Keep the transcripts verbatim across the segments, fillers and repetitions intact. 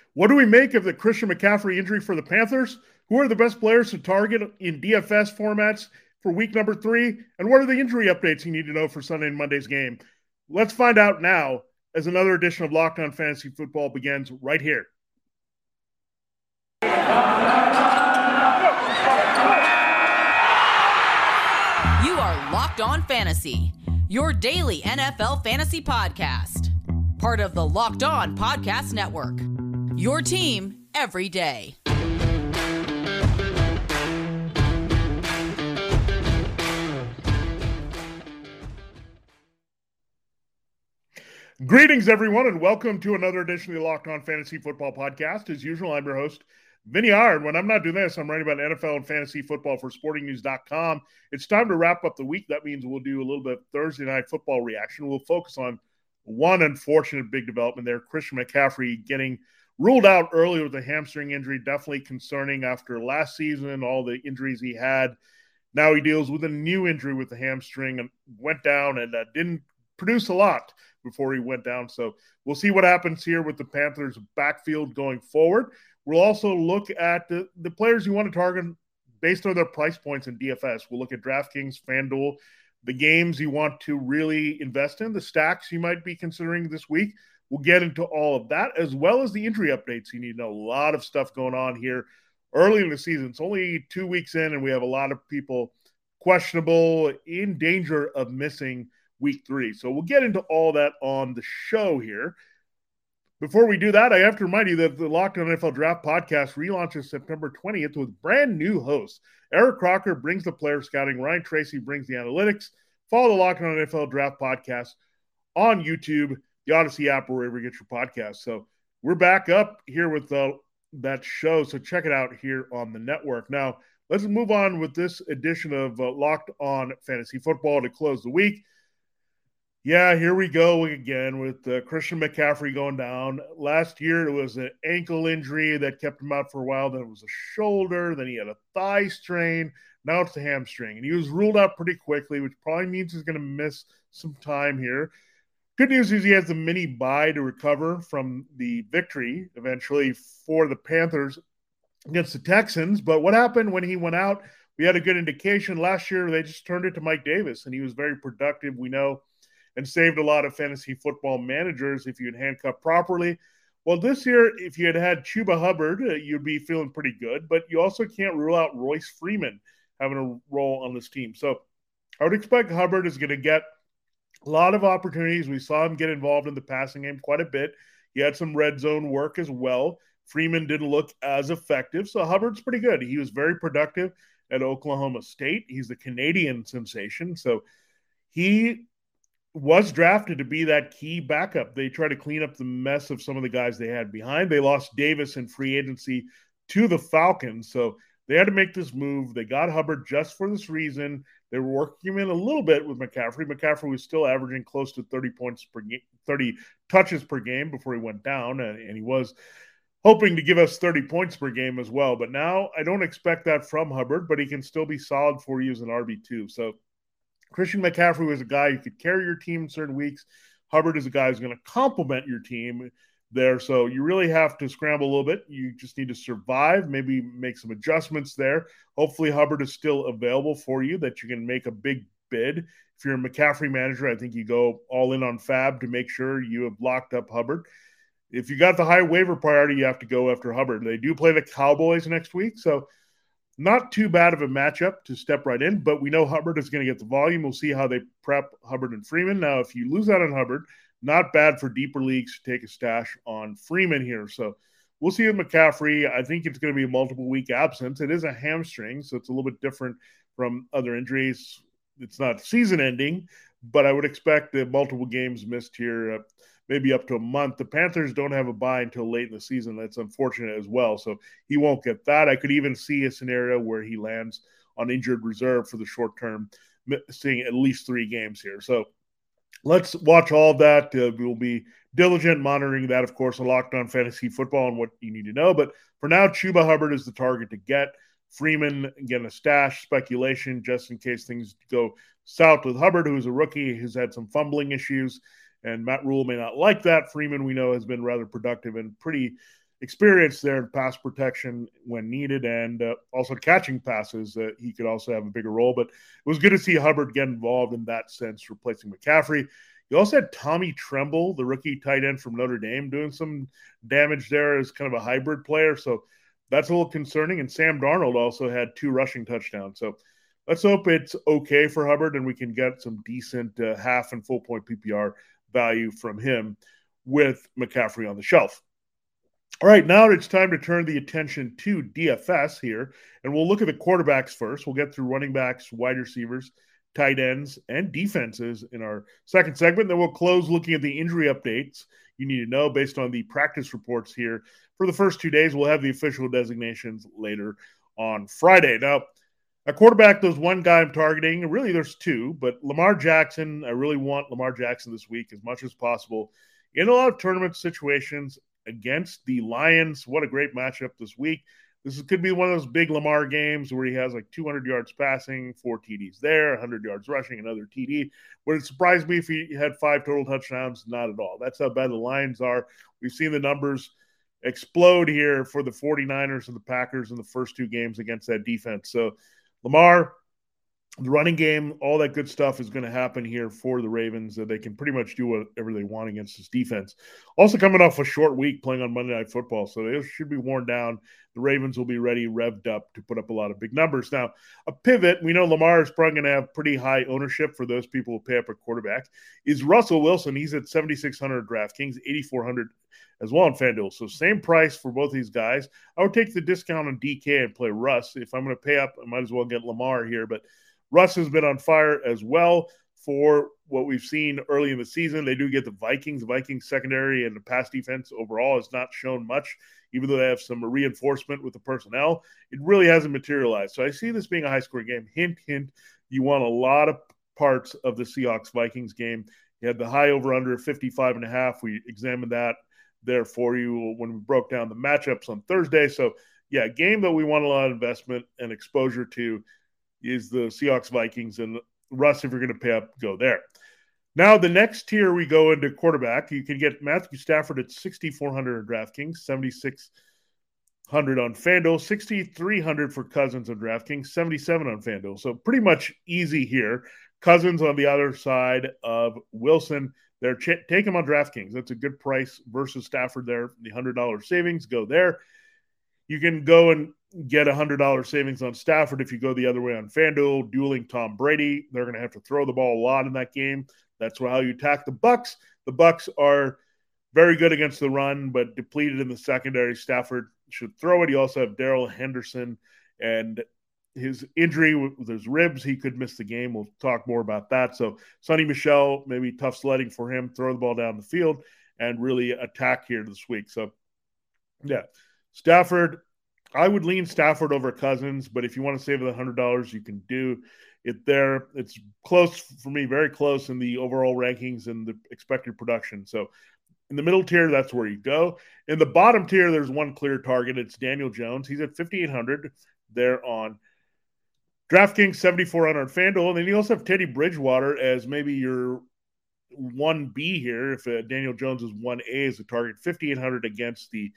What do we make of the Christian McCaffrey injury for the Panthers? Who are the best players to target in D F S formats for week number three? And what are the injury updates you need to know for Sunday and Monday's game? Let's find out now as another edition of Locked On Fantasy Football begins right here. You are Locked On Fantasy, your daily N F L fantasy podcast. Part of the Locked On Podcast Network, your team every day. Greetings, everyone, and welcome to another edition of the Locked On Fantasy Football Podcast. As usual, I'm your host, Vinny Ard. When I'm not doing this, I'm writing about N F L and fantasy football for sporting news dot com. It's time to wrap up the week. That means we'll do a little bit of Thursday night football reaction. We'll focus on one unfortunate big development there. Christian McCaffrey getting ruled out early with a hamstring injury, definitely concerning after last season, all the injuries he had. Now he deals with a new injury with the hamstring and went down and uh, didn't produce a lot before he went down. So we'll see what happens here with the Panthers backfield going forward. We'll also look at the, the players you want to target based on their price points in D F S. We'll look at DraftKings, FanDuel, the games you want to really invest in, the stacks you might be considering this week. We'll get into all of that, as well as the injury updates you need to know. A lot of stuff going on here early in the season. It's only two weeks in, and we have a lot of people questionable, in danger of missing week three. So we'll get into all that on the show here. Before we do that, I have to remind you that the Locked On N F L Draft podcast relaunches September twentieth with brand new hosts. Eric Crocker brings the player scouting. Ryan Tracy brings the analytics. Follow the Locked On N F L Draft podcast on YouTube, the Odyssey app, or wherever you get your podcasts. So we're back up here with uh, that show. So check it out here on the network. Now, let's move on with this edition of uh, Locked On Fantasy Football to close the week. Yeah, here we go again with uh, Christian McCaffrey going down. Last year, it was an ankle injury that kept him out for a while. Then it was a shoulder. Then he had a thigh strain. Now it's the hamstring. And he was ruled out pretty quickly, which probably means he's going to miss some time here. Good news is he has a mini bye to recover from the victory eventually for the Panthers against the Texans. But what happened when he went out? We had a good indication. Last year, they just turned it to Mike Davis, and he was very productive, we know, and saved a lot of fantasy football managers if you had handcuffed properly. Well, this year, if you had had Chuba Hubbard, uh, you'd be feeling pretty good, but you also can't rule out Royce Freeman having a role on this team. So I would expect Hubbard is going to get a lot of opportunities. We saw him get involved in the passing game quite a bit. He had some red zone work as well. Freeman didn't look as effective, so Hubbard's pretty good. He was very productive at Oklahoma State. He's the Canadian sensation, so he was drafted to be that key backup. They tried to clean up the mess of some of the guys they had behind. They lost Davis in free agency to the Falcons, so they had to make this move. They got Hubbard just for this reason. They were working him in a little bit with McCaffrey. McCaffrey was still averaging close to thirty points per game, thirty touches per game before he went down, and, and he was hoping to give us thirty points per game as well. But now I don't expect that from Hubbard, but he can still be solid for you as an R B two. So Christian McCaffrey was a guy who could carry your team in certain weeks. Hubbard is a guy who's going to complement your team there. So you really have to scramble a little bit. You just need to survive, maybe make some adjustments there. Hopefully Hubbard is still available for you, that you can make a big bid. If you're a McCaffrey manager, I think you go all in on Fab to make sure you have locked up Hubbard. If you got the high waiver priority, you have to go after Hubbard. They do play the Cowboys next week, so not too bad of a matchup to step right in, but we know Hubbard is going to get the volume. We'll see how they prep Hubbard and Freeman. Now, if you lose out on Hubbard, not bad for deeper leagues to take a stash on Freeman here. So we'll see with McCaffrey. I think it's going to be a multiple-week absence. It is a hamstring, so it's a little bit different from other injuries. It's not season-ending, but I would expect the multiple games missed here, uh, maybe up to a month. The Panthers don't have a bye until late in the season. That's unfortunate as well. So he won't get that. I could even see a scenario where he lands on injured reserve for the short term, seeing at least three games here. So let's watch all of that. Uh, we'll be diligent monitoring that, of course, on Locked On Fantasy Football and what you need to know. But for now, Chuba Hubbard is the target to get. Freeman, again, a stash speculation just in case things go south with Hubbard, who's a rookie, who's had some fumbling issues. And Matt Rule may not like that. Freeman, we know, has been rather productive and pretty experience there in pass protection when needed, and uh, also catching passes. Uh, he could also have a bigger role, but it was good to see Hubbard get involved in that sense, replacing McCaffrey. You also had Tommy Tremble, the rookie tight end from Notre Dame, doing some damage there as kind of a hybrid player. So that's a little concerning. And Sam Darnold also had two rushing touchdowns. So let's hope it's okay for Hubbard and we can get some decent uh, half and full point P P R value from him with McCaffrey on the shelf. All right, now it's time to turn the attention to D F S here, and we'll look at the quarterbacks first. We'll get through running backs, wide receivers, tight ends, and defenses in our second segment. Then we'll close looking at the injury updates you need to know based on the practice reports here. For the first two days, we'll have the official designations later on Friday. Now, at quarterback, there's one guy I'm targeting. Really, there's two, but Lamar Jackson, I really want Lamar Jackson this week as much as possible in a lot of tournament situations against the Lions. What a great matchup this week. This could be one of those big Lamar games where he has like two hundred yards passing, four T Ds there, one hundred yards rushing, another T D. Would it surprise me if he had five total touchdowns? Not at all. That's how bad the Lions are. We've seen the numbers explode here for the 49ers and the Packers in the first two games against that defense. So Lamar, the running game, all that good stuff is going to happen here for the Ravens. Uh, they can pretty much do whatever they want against this defense. Also coming off a short week playing on Monday Night Football, so they should be worn down. The Ravens will be ready, revved up to put up a lot of big numbers. Now, a pivot, we know Lamar is probably going to have pretty high ownership for those people who pay up at quarterback, is Russell Wilson. He's at seventy-six hundred DraftKings, eighty-four hundred as well on FanDuel. So same price for both these guys. I would take the discount on D K and play Russ. If I'm going to pay up, I might as well get Lamar here, but Russ has been on fire as well for what we've seen early in the season. They do get the Vikings. The Vikings secondary and the pass defense overall has not shown much, even though they have some reinforcement with the personnel. It really hasn't materialized. So I see this being a high-scoring game. Hint, hint, you want a lot of parts of the Seahawks-Vikings game. You had the high over-under fifty-five and a half. We examined that there for you when we broke down the matchups on Thursday. So, yeah, a game that we want a lot of investment and exposure to is the Seahawks-Vikings, and Russ, if you're going to pay up, go there. Now, the next tier we go into quarterback. You can get Matthew Stafford at sixty-four hundred at DraftKings, seventy-six hundred on FanDuel, sixty-three hundred for Cousins on DraftKings, seventy-seven on FanDuel. So pretty much easy here. Cousins on the other side of Wilson. They're ch- take him on DraftKings. That's a good price versus Stafford there. The one hundred dollars savings, go there. You can go and get a one hundred dollars savings on Stafford if you go the other way on FanDuel, dueling Tom Brady. They're going to have to throw the ball a lot in that game. That's how you attack the Bucs. The Bucs are very good against the run, but depleted in the secondary. Stafford should throw it. You also have Darrell Henderson, and his injury with his ribs, he could miss the game. We'll talk more about that. So Sonny Michel, maybe tough sledding for him. Throw the ball down the field and really attack here this week. So, yeah, Stafford, I would lean Stafford over Cousins, but if you want to save the one hundred dollars, you can do it there. It's close for me, very close in the overall rankings and the expected production. So in the middle tier, that's where you go. In the bottom tier, there's one clear target. It's Daniel Jones. He's at fifty-eight hundred there on DraftKings, seventy-four hundred on FanDuel. And then you also have Teddy Bridgewater as maybe your one B here. If uh, Daniel Jones is one A as a target, fifty-eight hundred against the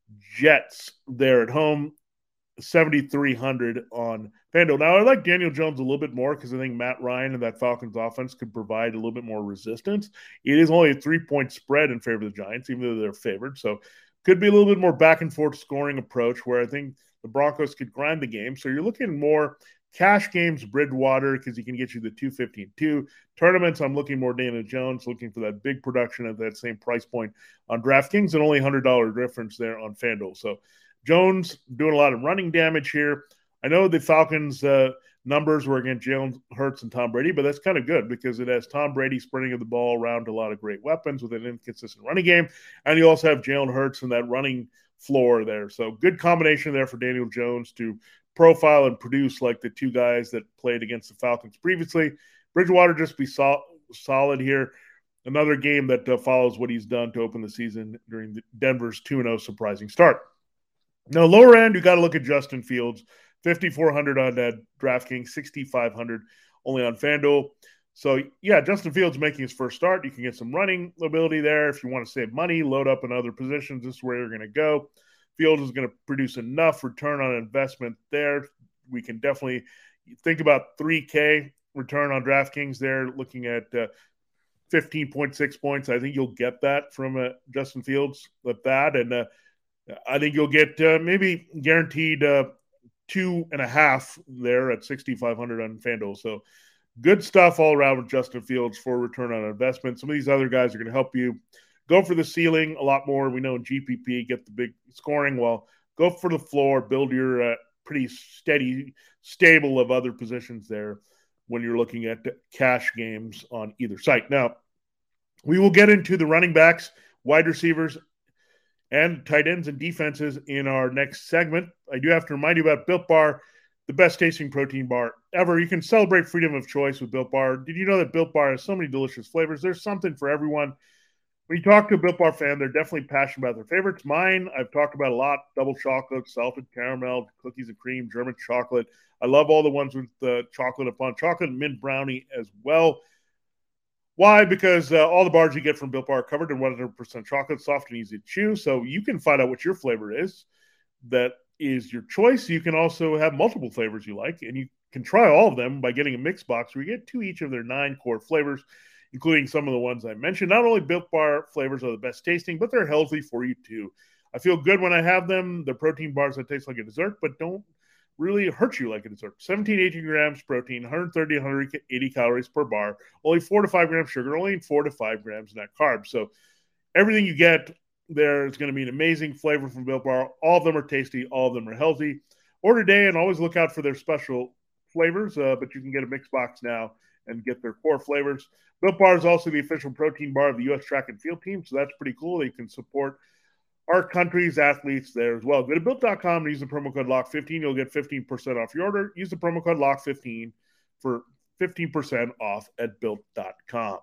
Jets there at home, seventy-three hundred on FanDuel. Now, I like Daniel Jones a little bit more because I think Matt Ryan and that Falcons offense could provide a little bit more resistance. It is only a three-point spread in favor of the Giants, even though they're favored. So could be a little bit more back-and-forth scoring approach where I think the Broncos could grind the game. So you're looking more cash games, Bridgewater, because he can get you the two fifty and two. Tournaments, I'm looking more Daniel Jones, looking for that big production at that same price point on DraftKings, and only one hundred dollars difference there on FanDuel. So Jones doing a lot of running damage here. I know the Falcons' uh, numbers were against Jalen Hurts and Tom Brady, but that's kind of good because it has Tom Brady spreading the ball around to a lot of great weapons with an inconsistent running game, and you also have Jalen Hurts in that running floor there. So good combination there for Daniel Jones to profile and produce like the two guys that played against the Falcons previously. Bridgewater just be sol- solid here. Another game that uh, follows what he's done to open the season during the Denver's two and oh surprising start. Now, lower end, you got to look at Justin Fields, fifty-four hundred on that DraftKings, sixty-five hundred only on FanDuel. So, yeah, Justin Fields making his first start. You can get some running ability there. If you want to save money, load up in other positions. This is where you're going to go. Fields is going to produce enough return on investment there. We can definitely think about three K return on DraftKings there, looking at uh, fifteen point six points. I think you'll get that from uh, Justin Fields with that. And uh, I think you'll get uh, maybe guaranteed uh, two and a half there at sixty-five hundred on FanDuel. So good stuff all around with Justin Fields for return on investment. Some of these other guys are going to help you go for the ceiling a lot more. We know in G P P, get the big scoring. Well, go for the floor, build your uh, pretty steady stable of other positions there when you're looking at cash games on either site. Now, we will get into the running backs, wide receivers, and tight ends and defenses in our next segment. I do have to remind you about Built Bar, the best tasting protein bar ever. You can celebrate freedom of choice with Built Bar. Did you know that Built Bar has so many delicious flavors? There's something for everyone. When you talk to a Built Bar fan, they're definitely passionate about their favorites. Mine, I've talked about a lot: double chocolate, salted caramel, cookies and cream, German chocolate. I love all the ones with the chocolate upon chocolate, and mint brownie as well. Why? Because uh, all the bars you get from Built Bar are covered in one hundred percent chocolate, soft and easy to chew. So you can find out what your flavor is. That is your choice. You can also have multiple flavors you like, and you can try all of them by getting a mix box where you get two each of their nine core flavors, including some of the ones I mentioned. Not only Built Bar flavors are the best tasting, but they're healthy for you too. I feel good when I have them. They're protein bars that taste like a dessert, but don't really hurt you like a dessert. seventeen, eighteen grams protein, one hundred thirty, one hundred eighty calories per bar, only four to five grams sugar, only four to five grams net carbs. So everything you get there is going to be an amazing flavor from Built Bar. All of them are tasty. All of them are healthy. Order today and always look out for their special flavors, uh, but you can get a mix box now and get their core flavors. Built Bar is also the official protein bar of the U S track and field team, so that's pretty cool. You can support our country's athletes there as well. Go to built dot com and use the promo code lock fifteen. You'll get fifteen percent off your order. Use the promo code lock fifteen for fifteen percent off at built dot com.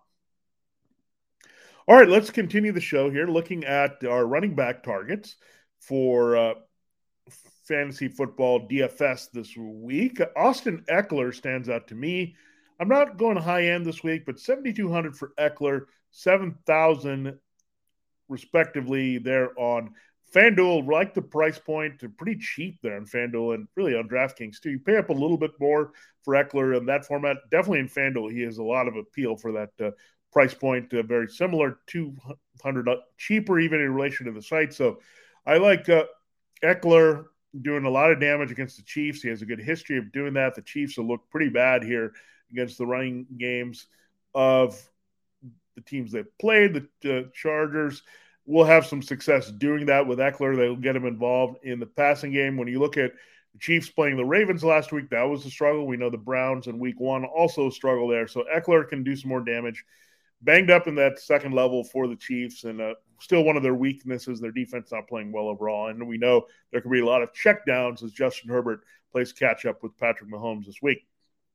All right, let's continue the show here looking at our running back targets for uh, fantasy football D F S this week. Austin Ekeler stands out to me. I'm not going high end this week, but seventy-two hundred for Ekeler, seven thousand respectively there on FanDuel. Like the price point, they're pretty cheap there on FanDuel and really on DraftKings too. You pay up a little bit more for Ekeler in that format. Definitely in FanDuel, he has a lot of appeal for that uh, price point. Uh, very similar, two hundred dollars cheaper even in relation to the site. So I like uh, Ekeler doing a lot of damage against the Chiefs. He has a good history of doing that. The Chiefs will look pretty bad here against the running games of the teams they've played. The uh, Chargers will have some success doing that with Ekeler. They'll get him involved in the passing game. When you look at the Chiefs playing the Ravens last week, that was a struggle. We know the Browns in week one also struggle there. So Ekeler can do some more damage. Banged up in that second level for the Chiefs, and uh, still one of their weaknesses, their defense not playing well overall. And we know there could be a lot of checkdowns as Justin Herbert plays catch up with Patrick Mahomes this week.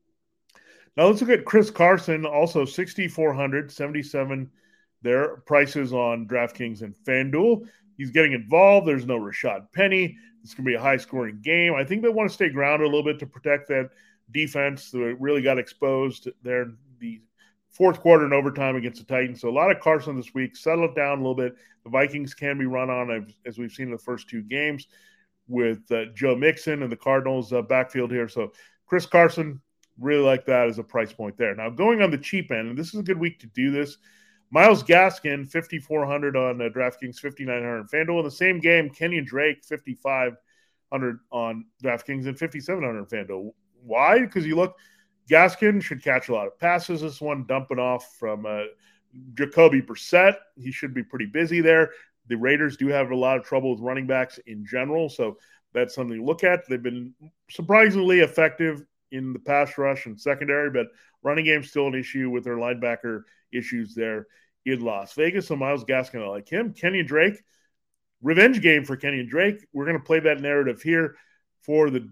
Now let's look at Chris Carson, also sixty-four hundred, seventy-seven their prices on DraftKings and FanDuel. He's getting involved. There's no Rashad Penny. It's going to be a high-scoring game. I think they want to stay grounded a little bit to protect that defense that really got exposed there in the fourth quarter and overtime against the Titans. So a lot of Carson this week. Settle it down a little bit. The Vikings can be run on, as we've seen in the first two games, with uh, Joe Mixon and the Cardinals uh, backfield here. So Chris Carson, really like that as a price point there. Now going on the cheap end, and this is a good week to do this, Myles Gaskin, fifty-four hundred on uh, DraftKings, fifty-nine hundred on FanDuel. In the same game, Kenyon Drake, fifty-five hundred on DraftKings and fifty-seven hundred on FanDuel. Why? Because you look, Gaskin should catch a lot of passes. This one dumping off from uh, Jacoby Brissett. He should be pretty busy there. The Raiders do have a lot of trouble with running backs in general, so that's something to look at. They've been surprisingly effective in the pass rush and secondary, but running game's still an issue with their linebacker issues there in Las Vegas. So Myles Gaskin, I like him. Kenyon Drake, revenge game for Kenyon Drake. We're going to play that narrative here for the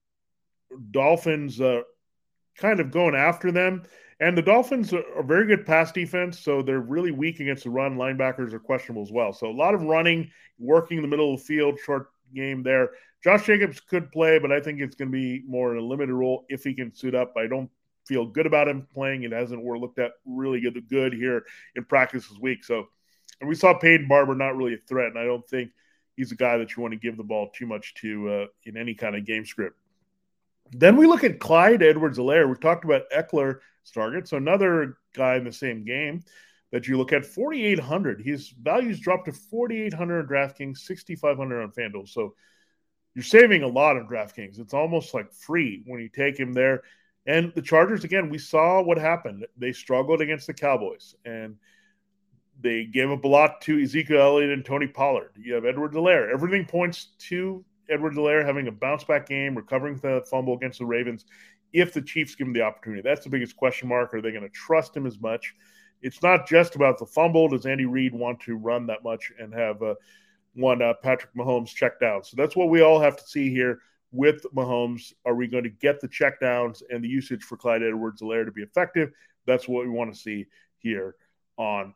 Dolphins uh, kind of going after them. And the Dolphins are a very good pass defense, so they're really weak against the run. Linebackers are questionable as well. So a lot of running, working in the middle of the field, short game there. Josh Jacobs could play, but I think it's going to be more in a limited role if he can suit up. I don't feel good about him playing. It hasn't looked at really good, good here in practice this week. So, and we saw Peyton Barber not really a threat, and I don't think he's a guy that you want to give the ball too much to uh, in any kind of game script. Then we look at Clyde Edwards-Helaire. We talked about Eckler's target, so another guy in the same game that you look at, forty-eight hundred. His values dropped to forty-eight hundred on DraftKings, sixty-five hundred on FanDuel. So you're saving a lot on DraftKings. It's almost like free when you take him there. And the Chargers, again, we saw what happened. They struggled against the Cowboys, and they gave up a lot to Ezekiel Elliott and Tony Pollard. You have Edwards-Helaire. Everything points to Edwards-Helaire having a bounce-back game, recovering the fumble against the Ravens, if the Chiefs give him the opportunity. That's the biggest question mark. Are they going to trust him as much? It's not just about the fumble. Does Andy Reid want to run that much and have uh, one uh, Patrick Mahomes check down? So that's what we all have to see here with Mahomes. Are we going to get the check downs and the usage for Clyde Edwards-Helaire to be effective? That's what we want to see here on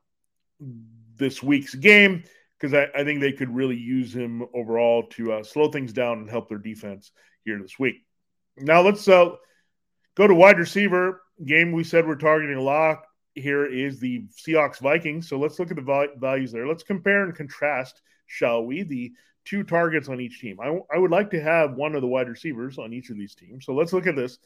this week's game, because I, I think they could really use him overall to uh, slow things down and help their defense here this week. Now let's uh, go to wide receiver. Game we said we're targeting a lot here is the Seahawks-Vikings. So let's look at the val- values there. Let's compare and contrast, shall we, the two targets on each team. I, w- I would like to have one of the wide receivers on each of these teams. So let's look at this.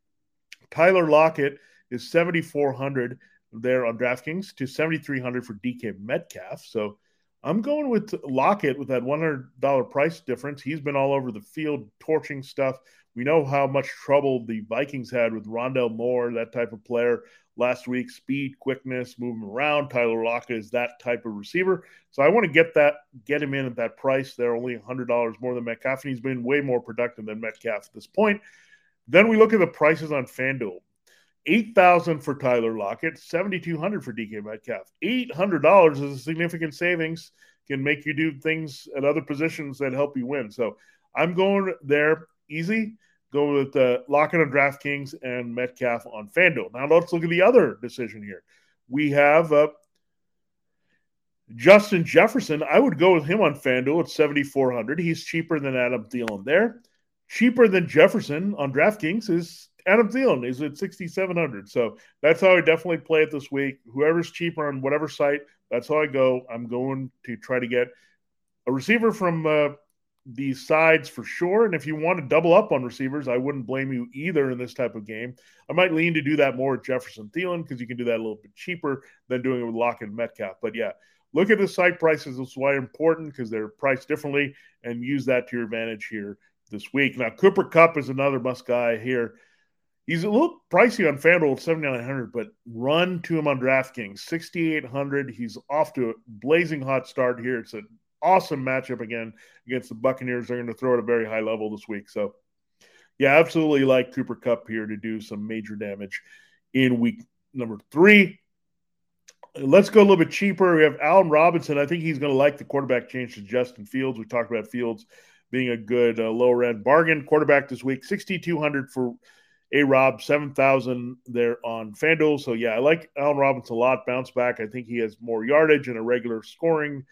Tyler Lockett is seventy-four hundred there on DraftKings to seventy-three hundred for D K Metcalf. So I'm going with Lockett with that one hundred dollars price difference. He's been all over the field torching stuff. We know how much trouble the Vikings had with Rondale Moore, that type of player last week. Speed, quickness, moving around. Tyler Lockett is that type of receiver. So I want to get that, get him in at that price. They're only one hundred dollars more than Metcalf, and he's been way more productive than Metcalf at this point. Then we look at the prices on FanDuel. eight thousand dollars for Tyler Lockett, seventy-two hundred dollars for D K Metcalf. eight hundred dollars is a significant savings, can make you do things at other positions that help you win. So I'm going there easy. Go with uh, Lockett on DraftKings and Metcalf on FanDuel. Now let's look at the other decision here. We have uh, Justin Jefferson. I would go with him on FanDuel at seventy-four hundred dollars. He's cheaper than Adam Thielen there. Cheaper than Jefferson on DraftKings is Adam Thielen is at sixty-seven hundred. So that's how I definitely play it this week. Whoever's cheaper on whatever site, that's how I go. I'm going to try to get a receiver from uh, these sides for sure. And if you want to double up on receivers, I wouldn't blame you either in this type of game. I might lean to do that more with Jefferson Thielen because you can do that a little bit cheaper than doing it with Lockett and Metcalf. But yeah, look at the site prices. That's why they're important, because they're priced differently, and use that to your advantage here this week. Now, Cooper Kupp is another must guy here. He's a little pricey on FanDuel at seventy-nine hundred, but run to him on DraftKings, sixty-eight hundred. He's off to a blazing hot start here. It's an awesome matchup again against the Buccaneers. They're going to throw at a very high level this week. So, yeah, absolutely like Cooper Kupp here to do some major damage in week number three. Let's go a little bit cheaper. We have Allen Robinson. I think he's going to like the quarterback change to Justin Fields. We talked about Fields being a good uh, lower-end bargain quarterback this week. sixty-two hundred for A-Rob, seven thousand there on FanDuel. So, yeah, I like Allen Robinson a lot. Bounce back. I think he has more yardage and a regular scoring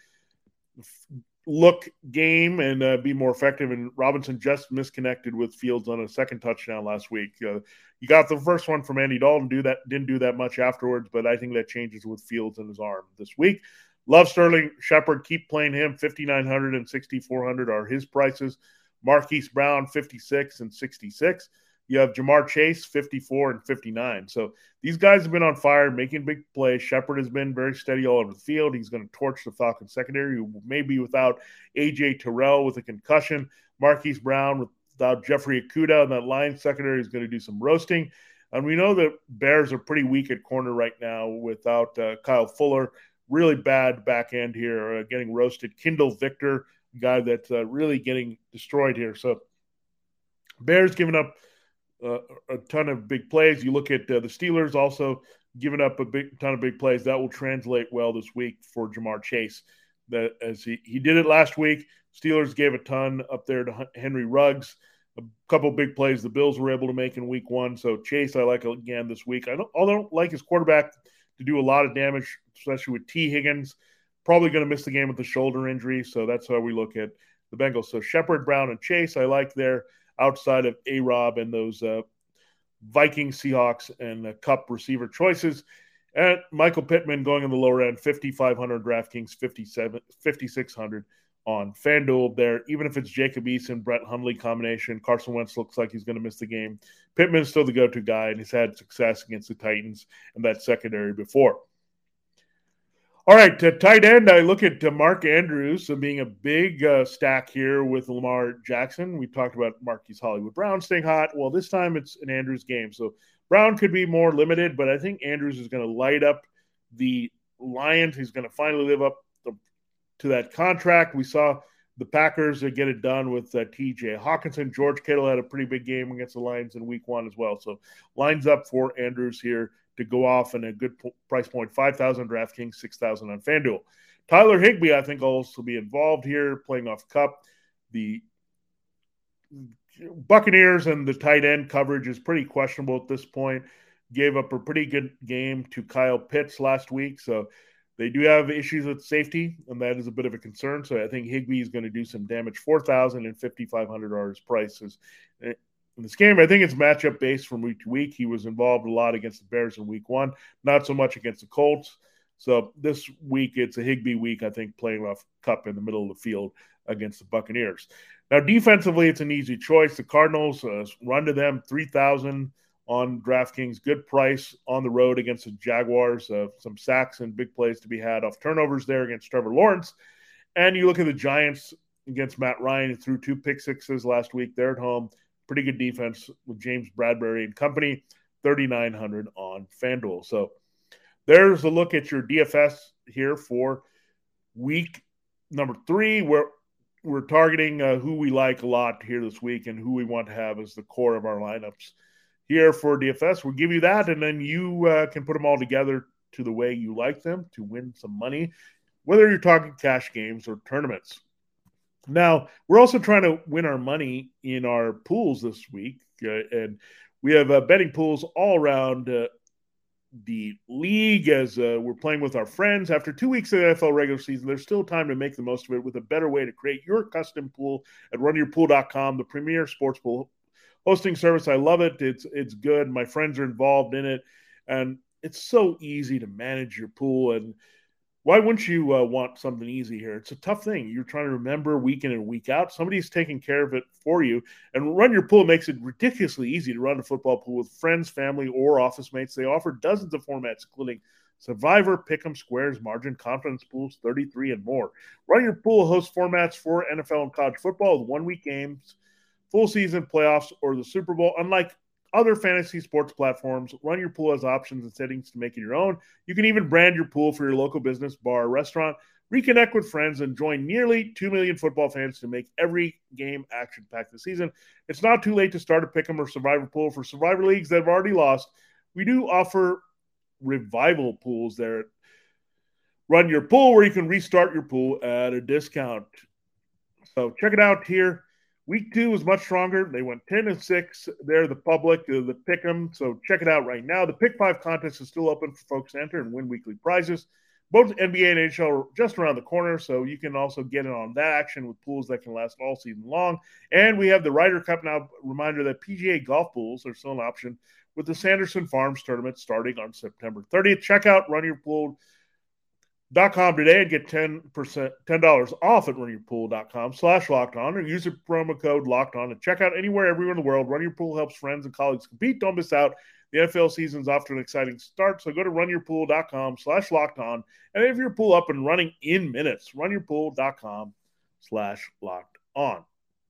look game and uh, be more effective. And Robinson just misconnected with Fields on a second touchdown last week. Uh, you got the first one from Andy Dalton. Do that, didn't do that much afterwards, but I think that changes with Fields in his arm this week. Love Sterling Shepard. Keep playing him. fifty-nine hundred and sixty-four hundred are his prices. Marquise Brown, fifty-six and sixty-six. You have Jamar Chase, fifty-four and fifty-nine. So these guys have been on fire, making big plays. Shepard has been very steady all over the field. He's going to torch the Falcons secondary, who may be without A J Terrell with a concussion. Marquise Brown without Jeffrey Okudah, and that Lions secondary is going to do some roasting. And we know that Bears are pretty weak at corner right now without uh, Kyle Fuller. Really bad back end here, uh, getting roasted. Kendall Victor, guy that's uh, really getting destroyed here. So Bears giving up uh, a ton of big plays. You look at uh, the Steelers also giving up a big ton of big plays. That will translate well this week for Jamar Chase. That as he, he did it last week. Steelers gave a ton up there to Henry Ruggs. A couple big plays the Bills were able to make in week one. So Chase I like again this week. I don't, I don't like his quarterback to do a lot of damage, especially with T. Higgins. Probably going to miss the game with the shoulder injury, so that's how we look at the Bengals. So Shepard, Brown, and Chase I like there outside of A-Rob and those uh, Vikings, Seahawks, and the Cup receiver choices. And Michael Pittman going in the lower end, fifty-five hundred DraftKings, fifty-seven, fifty-six hundred on FanDuel there. Even if it's Jacob Eason, Brett Hundley combination, Carson Wentz looks like he's going to miss the game. Pittman's still the go-to guy, and he's had success against the Titans and that secondary before. All right, to tight end, I look at uh, Mark Andrews uh, being a big uh, stack here with Lamar Jackson. We talked about Marquise Hollywood Brown staying hot. Well, this time it's an Andrews game. So Brown could be more limited, but I think Andrews is going to light up the Lions. He's going to finally live up the, to that contract. We saw the Packers uh, get it done with uh, T J Hawkinson. George Kittle had a pretty big game against the Lions in week one as well. So lines up for Andrews here to go off in a good p- price point, five thousand DraftKings, six thousand on FanDuel. Tyler Higbee, I think, will also be involved here, playing off Cup. The Buccaneers and the tight end coverage is pretty questionable at this point. Gave up a pretty good game to Kyle Pitts last week, so they do have issues with safety, and that is a bit of a concern. So I think Higbee is going to do some damage. four thousand and fifty-five hundred dollars prices in this game. I think it's matchup based from week to week. He was involved a lot against the Bears in week one, not so much against the Colts. So this week it's a Higbee week, I think, playing off Cup in the middle of the field against the Buccaneers. Now, defensively, it's an easy choice. The Cardinals uh, run to them three thousand on DraftKings. Good price on the road against the Jaguars. Uh, some sacks and big plays to be had off turnovers there against Trevor Lawrence. And you look at the Giants against Matt Ryan, who threw two pick sixes last week. They're at home. Pretty good defense with James Bradbury and company, thirty-nine hundred on FanDuel. So there's a look at your D F S here for week number three, where we're targeting uh, who we like a lot here this week and who we want to have as the core of our lineups here for D F S. We'll give you that, and then you uh, can put them all together to the way you like them to win some money, whether you're talking cash games or tournaments. Now, we're also trying to win our money in our pools this week, uh, and we have uh, betting pools all around uh, the league as uh, we're playing with our friends. After two weeks of the N F L regular season, there's still time to make the most of it with a better way to create your custom pool at run your pool dot com, the premier sports pool hosting service. I love it. It's it's good. My friends are involved in it, and it's so easy to manage your pool. And why wouldn't you uh, want something easy here? It's a tough thing. You're trying to remember week in and week out. Somebody's taking care of it for you. And Run Your Pool makes it ridiculously easy to run a football pool with friends, family, or office mates. They offer dozens of formats, including Survivor, Pick'em, Squares, Margin, Confidence Pools, thirty-three, and more. Run Your Pool hosts formats for N F L and college football with one-week games, full season playoffs, or the Super Bowl. Unlike other fantasy sports platforms, Run Your Pool has options and settings to make it your own. You can even brand your pool for your local business, bar, or restaurant. Reconnect with friends and join nearly two million football fans to make every game action-packed this season. It's not too late to start a Pick'em or Survivor pool. For Survivor leagues that have already lost, we do offer revival pools there. Run Your Pool, where you can restart your pool at a discount. So check it out here. Week two was much stronger. They went ten and six. They're the public, uh, the Pick'em. So check it out right now. The Pick Five contest is still open for folks to enter and win weekly prizes. Both N B A and N H L are just around the corner, so you can also get in on that action with pools that can last all season long. And we have the Ryder Cup now. Reminder that P G A golf pools are still an option with the Sanderson Farms tournament starting on September thirtieth. Check out run your pool dot com today and get ten percent, ten dollars off at run your pool dot com slash locked on, or use the promo code locked on and check out anywhere, everywhere in the world. Run Your Pool helps friends and colleagues compete. Don't miss out. The N F L season's off to an exciting start, so go to run your pool dot com slash locked on and have your pool up and running in minutes. run your pool dot com slash locked on.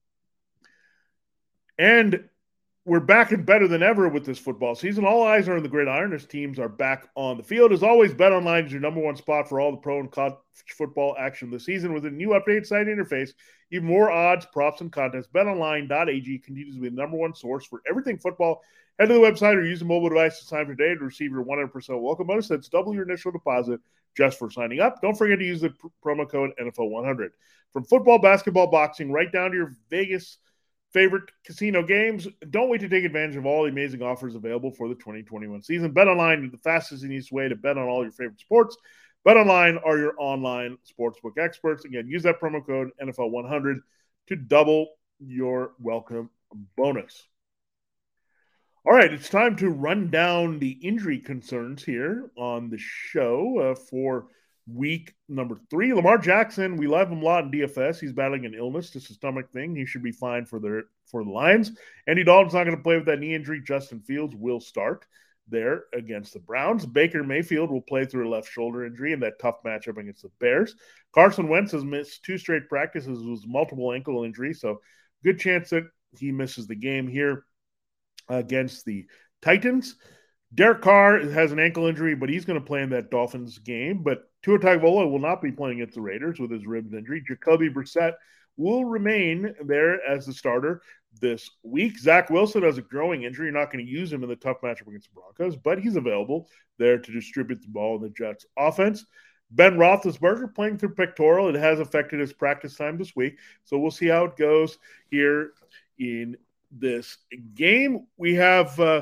And we're back and better than ever with this football season. All eyes are on the gridiron as teams are back on the field. As always, BetOnline is your number one spot for all the pro and college football action this season. With a new updated site interface, even more odds, props, and contests, bet online dot a g continues to be the number one source for everything football. Head to the website or use a mobile device to sign up today to receive your one hundred percent welcome bonus. That's double your initial deposit just for signing up. Don't forget to use the pr- promo code N F L one hundred. From football, basketball, boxing, right down to your Vegas favorite casino games, don't wait to take advantage of all the amazing offers available for the twenty twenty-one season. BetOnline is the fastest and easiest way to bet on all your favorite sports. BetOnline are your online sportsbook experts. Again, use that promo code N F L one hundred to double your welcome bonus. All right, it's time to run down the injury concerns here on the show uh, for week number three. Lamar Jackson, we love him a lot in D F S. He's battling an illness, just a stomach thing. He should be fine for the for the Lions. Andy Dalton's not going to play with that knee injury. Justin Fields will start there against the Browns. Baker Mayfield will play through a left shoulder injury in that tough matchup against the Bears. Carson Wentz has missed two straight practices with multiple ankle injuries, so good chance that he misses the game here against the Titans. Derek Carr has an ankle injury, but he's going to play in that Dolphins game. But Tua Tagovailoa will not be playing against the Raiders with his ribs injury. Jacoby Brissett will remain there as the starter this week. Zach Wilson has a growing injury. You're not going to use him in the tough matchup against the Broncos, but he's available there to distribute the ball in the Jets offense. Ben Roethlisberger playing through pectoral. It has affected his practice time this week. So we'll see how it goes here in this game. We have uh,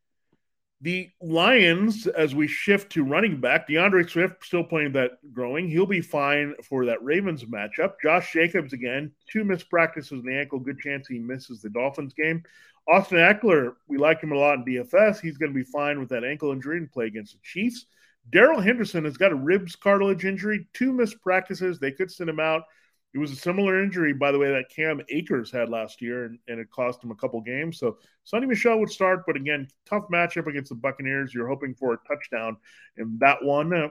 the Lions as we shift to running back. DeAndre Swift still playing that growing. He'll be fine for that Ravens matchup. Josh Jacobs again, two missed practices in the ankle. Good chance he misses the Dolphins game. Austin Eckler, we like him a lot in D F S. He's going to be fine with that ankle injury and play against the Chiefs. Darrell Henderson has got a ribs cartilage injury, two missed practices. They could send him out. It was a similar injury, by the way, that Cam Akers had last year, and, and it cost him a couple games. So Sonny Michel would start, but again, tough matchup against the Buccaneers. You're hoping for a touchdown in that one. Uh,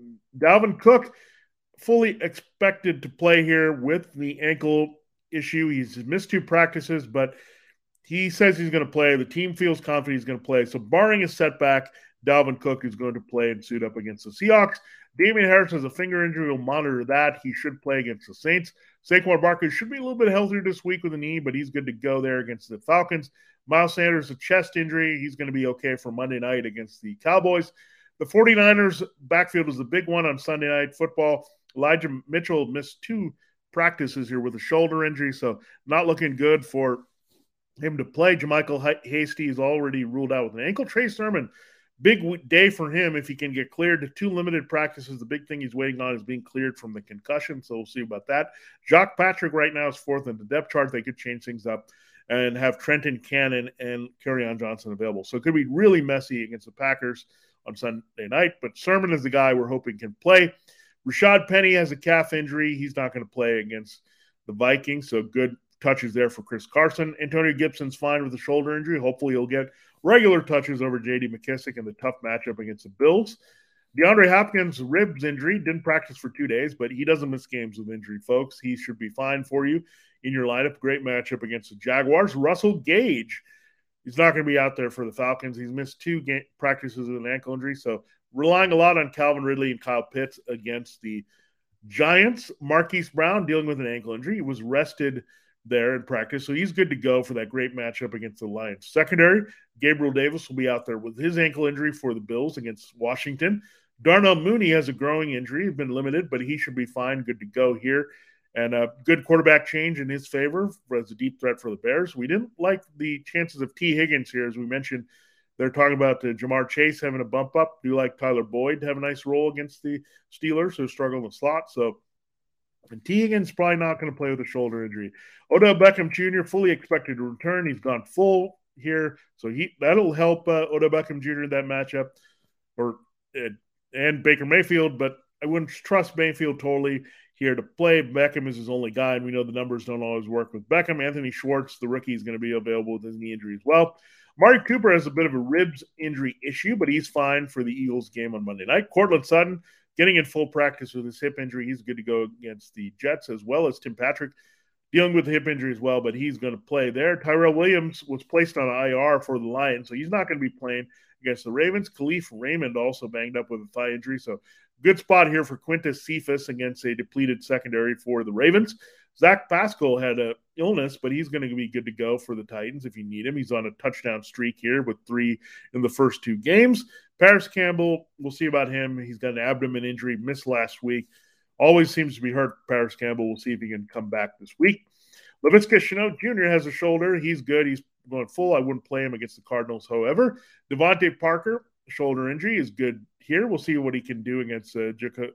Dalvin Cook, fully expected to play here with the ankle issue. He's missed two practices, but he says he's going to play. The team feels confident he's going to play. So barring a setback, Dalvin Cook is going to play and suit up against the Seahawks. Damian Harris has a finger injury. We'll monitor that. He should play against the Saints. Saquon Barkley should be a little bit healthier this week with a knee, but he's good to go there against the Falcons. Miles Sanders, a chest injury. He's going to be okay for Monday night against the Cowboys. The 49ers backfield was the big one on Sunday Night Football. Elijah Mitchell missed two practices here with a shoulder injury, so not looking good for him to play. JaMycal Hasty is already ruled out with an ankle. Trey Sermon, big day for him if he can get cleared to two limited practices. The big thing he's waiting on is being cleared from the concussion, so we'll see about that. Jacques Patrick right now is fourth in the depth chart. They could change things up and have Trenton Cannon and Kerryon Johnson available. So it could be really messy against the Packers on Sunday night, but Sermon is the guy we're hoping can play. Rashad Penny has a calf injury. He's not going to play against the Vikings, so good touches there for Chris Carson. Antonio Gibson's fine with a shoulder injury. Hopefully he'll get regular touches over J D McKissick in the tough matchup against the Bills. DeAndre Hopkins' ribs injury, didn't practice for two days, but he doesn't miss games with injury, folks. He should be fine for you in your lineup. Great matchup against the Jaguars. Russell Gage, he's not going to be out there for the Falcons. He's missed two game practices with an ankle injury, so relying a lot on Calvin Ridley and Kyle Pitts against the Giants. Marquise Brown dealing with an ankle injury. He was rested there in practice, so he's good to go for that great matchup against the Lions. Secondary, Gabriel Davis will be out there with his ankle injury for the Bills against Washington. Darnell Mooney has a growing injury. He's been limited, but he should be fine, good to go here. And a good quarterback change in his favor as a deep threat for the Bears. We didn't like the chances of T. Higgins here. As we mentioned, they're talking about uh, Jamar Chase having a bump up. Do like Tyler Boyd to have a nice role against the Steelers, who struggle in the slot. So And T. Higgins probably not going to play with a shoulder injury. Odell Beckham Junior fully expected to return. He's gone full here, so he that'll help uh, Odell Beckham Junior in that matchup, or uh, and Baker Mayfield. But I wouldn't trust Mayfield totally here to play. Beckham is his only guy, and we know the numbers don't always work with Beckham. Anthony Schwartz, the rookie, is going to be available with his knee injury as well. Amari Cooper has a bit of a ribs injury issue, but he's fine for the Eagles game on Monday night. Cortland Sutton getting in full practice with his hip injury. He's good to go against the Jets, as well as Tim Patrick dealing with the hip injury as well, but he's going to play there. Tyrell Williams was placed on I R for the Lions, so he's not going to be playing against the Ravens. Khalif Raymond also banged up with a thigh injury, so good spot here for Quintus Cephas against a depleted secondary for the Ravens. Zach Pascal had an illness, but he's going to be good to go for the Titans if you need him. He's on a touchdown streak here with three in the first two games. Paris Campbell, we'll see about him. He's got an abdomen injury, missed last week. Always seems to be hurt, Paris Campbell. We'll see if he can come back this week. Laviska Shenault Junior has a shoulder. He's good. He's going full. I wouldn't play him against the Cardinals, however. Devontae Parker, shoulder injury, is good here. We'll see what he can do against uh, the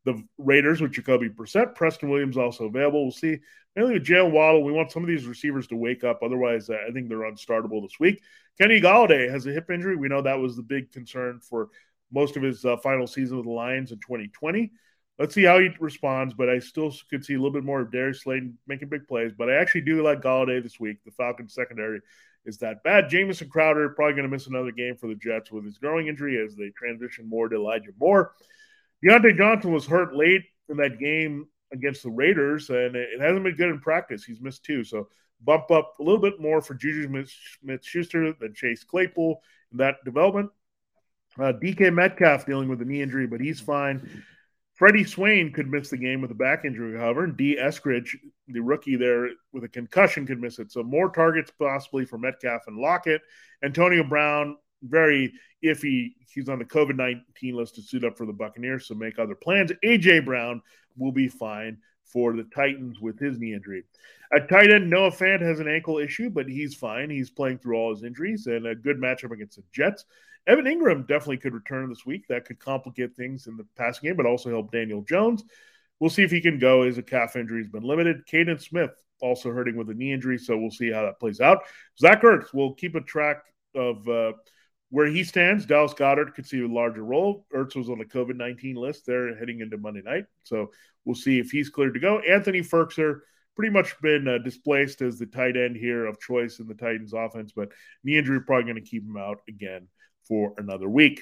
the Raiders with Jacoby Brissett. Preston Williams also available. We'll see. Mainly with Jalen Waddle, we want some of these receivers to wake up. Otherwise, uh, I think they're unstartable this week. Kenny Golladay has a hip injury. We know that was the big concern for most of his uh, final season with the Lions in twenty twenty. Let's see how he responds, but I still could see a little bit more of Darius Slayton making big plays. But I actually do like Golladay this week. The Falcons secondary is that bad. Jamison Crowder probably going to miss another game for the Jets with his growing injury as they transition more to Elijah Moore. Deontay Johnson was hurt late in that game against the Raiders, and it hasn't been good in practice. He's missed two, so bump up a little bit more for Juju Smith-Schuster than Chase Claypool in that development. Uh, D K Metcalf dealing with a knee injury, but he's fine. Freddie Swain could miss the game with a back injury, however, and D. Eskridge, the rookie there with a concussion, could miss it. So more targets possibly for Metcalf and Lockett. Antonio Brown, very iffy. He's on the COVID nineteen list to suit up for the Buccaneers, so make other plans. A J. Brown will be fine for the Titans with his knee injury. At tight end, Noah Fant has an ankle issue, but he's fine. He's playing through all his injuries, and a good matchup against the Jets. Evan Ingram definitely could return this week. That could complicate things in the passing game, but also help Daniel Jones. We'll see if he can go. His calf injury has been limited. Caden Smith also hurting with a knee injury, so we'll see how that plays out. Zach Ertz will keep a track of uh, where he stands. Dallas Goedert could see a larger role. Ertz was on the COVID nineteen list there heading into Monday night, so we'll see if he's cleared to go. Anthony Firkser pretty much been uh, displaced as the tight end here of choice in the Titans offense, but knee injury probably going to keep him out again for another week.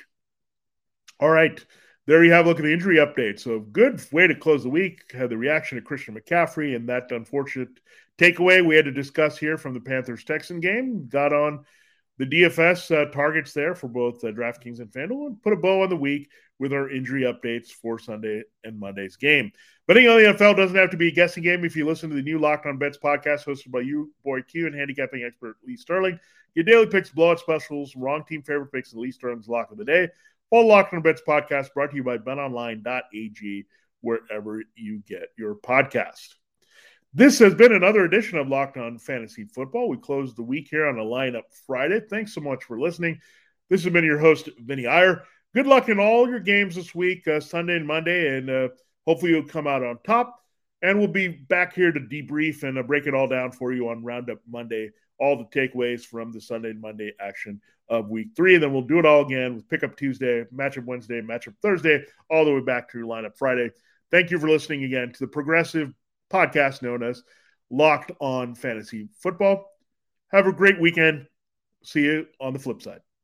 All right, there you have a look at the injury update. So good way to close the week. Had the reaction to Christian McCaffrey and that unfortunate takeaway we had to discuss here from the Panthers-Texan game. Got on the D F S uh, targets there for both uh, DraftKings and FanDuel, and put a bow on the week with our injury updates for Sunday and Monday's game. Betting on the N F L doesn't have to be a guessing game if you listen to the new Locked On Bets podcast hosted by you, Boy Q, and handicapping expert Lee Sterling. Your daily picks, blowout specials, wrong team favorite picks, and Lee Sterling's lock of the day. All Locked On Bets podcast brought to you by bet online dot a g, wherever you get your podcast. This has been another edition of Locked On Fantasy Football. We closed the week here on a lineup Friday. Thanks so much for listening. This has been your host, Vinny Iyer. Good luck in all your games this week, uh, Sunday and Monday, and uh, hopefully you'll come out on top. And we'll be back here to debrief and uh, break it all down for you on Roundup Monday, all the takeaways from the Sunday and Monday action of week three. And then we'll do it all again with Pickup Tuesday, Matchup Wednesday, Matchup Thursday, all the way back to Lineup Friday. Thank you for listening again to the progressive podcast known as Locked On Fantasy Football. Have a great weekend. See you on the flip side.